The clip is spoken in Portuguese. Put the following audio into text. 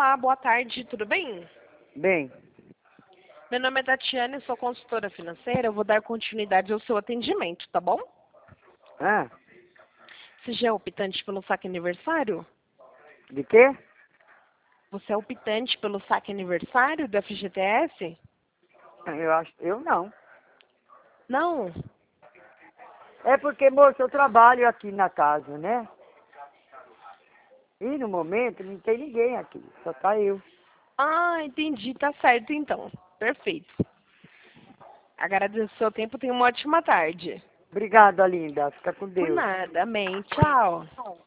Olá, boa tarde, tudo bem? Bem, Meu nome é Tatiana, eu sou consultora financeira. Eu vou dar continuidade ao seu atendimento, tá bom? ah, Você já é optante pelo saque aniversário? de quê? Você é optante pelo saque aniversário do FGTS? Eu não. Não? É porque, moço, eu trabalho aqui na casa, né? E no momento não tem ninguém aqui, só tá eu. Ah, entendi, tá certo então. Perfeito. Agradeço o seu tempo, tenha uma ótima tarde. Obrigada, linda. Fica com Por Deus. nada, amém. Tchau.